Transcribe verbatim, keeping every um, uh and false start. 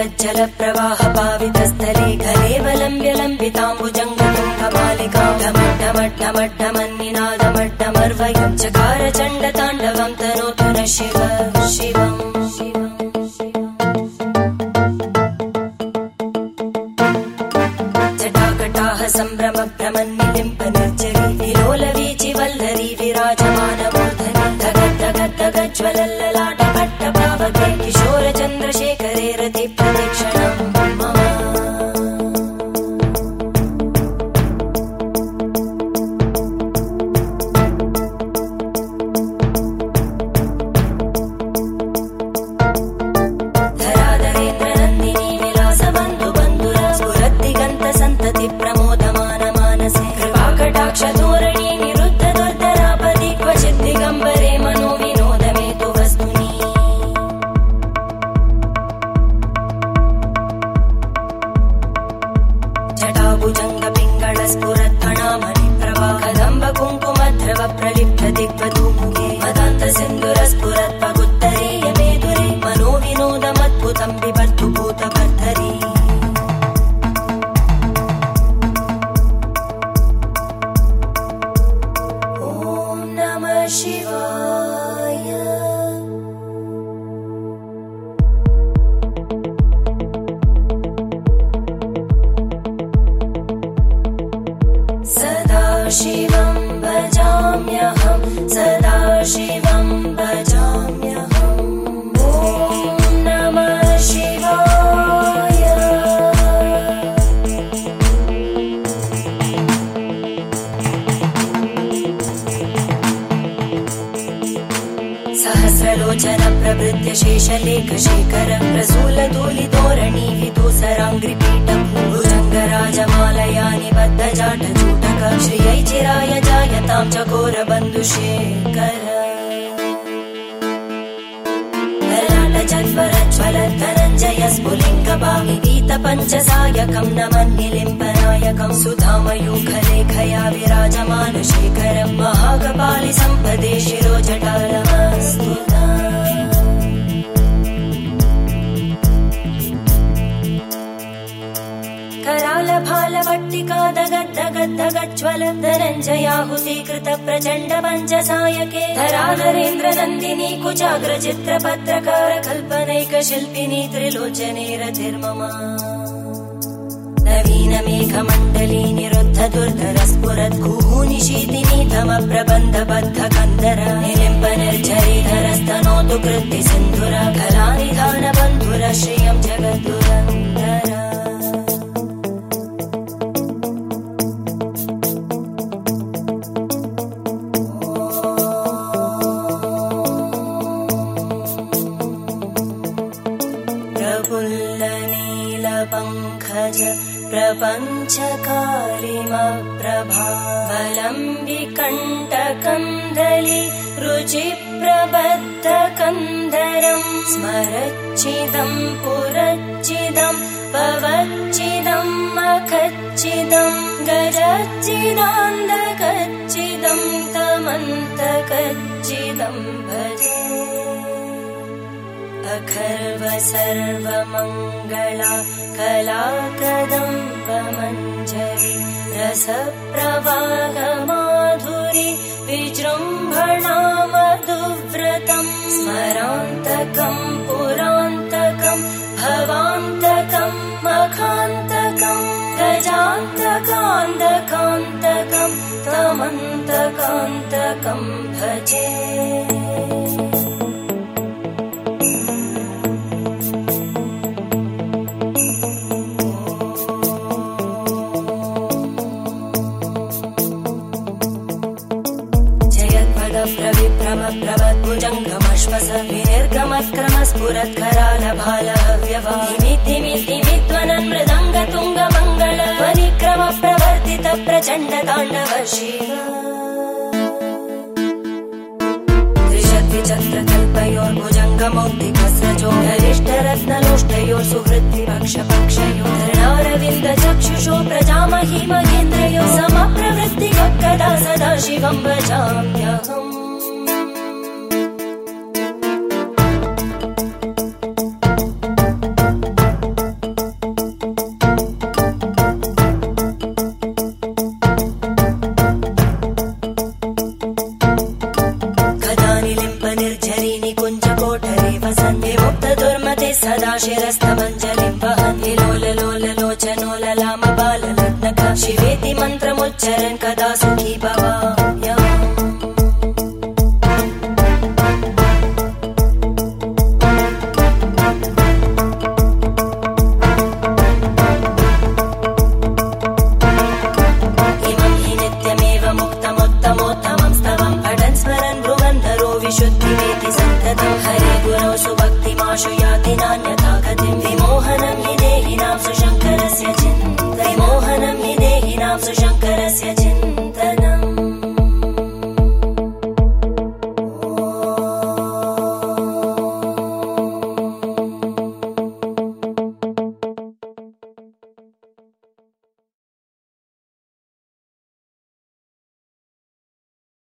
जगज्जल प्रवाह पावितस्थले कलेवलम्ब्य लम्बिताम्बुजङ्गतुङ्गमालिकां ढमड्ढमड्ढमड्ढमन्निनादमड्ढमर्वयं चकार चण्डताण्डवं तनोतु नः शिव शिवम् जटाकटाह सम्भ्रम भ्रमन्निलिम्प निर्जरी विलोलवीचि वल्लरी विराजमानमूर्धनि धगद्धगद्धगज्ज्वलल्ललाट भट्टपावके किशोर चन्द्रशेखरे रति प्रदक्षिणम् मम धराधरेन्द्रनन्दिनी विलासबन्धु बन्धुर स्फुरद्दिगन्त सन्तति प्रमोदमान मानसे कृपाकटाक्षधोरणी निरुद्ध दुर्धरापदि क्वचित् दिगम्बरे मनो विनोदमेतु वस्तुनि जटाभुजङ्ग पिङ्गळ स्फुरत्फणामणि प्रभा कदम्ब कुङ्कुमध्रव प्रलिप्त दिग्वधूमुखे मदान्त सिन्धुर स्फुरत्पगुत्तरीय मेदुरे मनो विनोदमद्भुतं बिभर्तु भूतभर्तरी ॐ नमः शिवाय सदा शिवं भजाम्यहं सदा शिवं भजाम्यहम् ॐ नमः शिवाय सहस्रलोचन प्रभृत्य शेषलेख शेखर प्रसूल धूलिधोरणी विदूसराङ्घ्रिपीठ भुजङ्गराजमालया निबद्ध जाटजूटक श्रियै चिराय जायतां चकोर बन्धुशेखर ललाटजज्वरज्वल धनञ्जय स्फुलिङ्गभाविगीत पञ्चसायकं नमन्निलिम्पनायकं सुधामयूखलेखया विराजमान शेखरं महाकपालि सम्पदे शिरोजटालमस्तुता करालभालवट्टिका दगद्धगद्धगज्ज्वल धनञ्जयाहुतीकृत प्रचण्ड पञ्चसायके धराधरेन्द्रनन्दिनी कुचाग्रचित्रपत्रकार कल्पनैकशिल्पिनी त्रिलोचने रतिर्मम नवीनमेघमण्डली निरुद्ध दुर्धर स्फुरत् कुहूनिशीतिनी तम प्रबन्धबद्ध कन्दर निलिम्प निर्झरीधरस्तनोतु कृत्ति सिन्धुर कलानिधान बन्धुर श्रियं जगद्दुरन्दर प्रफुल्लनीलपङ्कज प्रपञ्चकालिमप्रभावलम्बिकण्टकन्दली रुचिप्रबद्धकन्धरं स्मरच्चिदं पुरच्चिदं भवच्चिदं मखच्चिदं गजच्चिदान्धकच्चिदं तमन्तकच्चिदं भजे अखर्व सर्वमङ्गला कला कदम्बमञ्जरी रसप्रवाहमाधुरी विजृम्भणा मधुव्रतं स्मरान्तकं पुरान्तकं भवान्तकं मखान्तकं गजान्तकान्तकान्तकं तमन्तकान्तकं भजे प्रविभ्रम प्रवद्भुजङ्गमश्वस विनिर्गमत्क्रमस्फुरत्करालभालहव्यवादिमिद्दिमिद्दिमिद्वनन् मृदङ्गतुङ्गमङ्गल ध्वनिक्रम प्रवर्तित प्रचण्ड ताण्डव शिव त्रिशक्तिचक्रकल्पयोर्भुजङ्गमौक्तिकस्रजो गरिष्ठरत्नलोष्टयोः सुहृद्विपक्षपक्षयोः धरणारविन्द चक्षुषो प्रजामहि महेन्द्रयो समप्रवृत्तिकदा सदा शिवं भजाम्यहम् करस्तमञ्जलिं वहन् लोल लोल लोचनो ललाम बाललग्नका शिवेति मन्त्रमुच्चरन् कदा सुखी भव।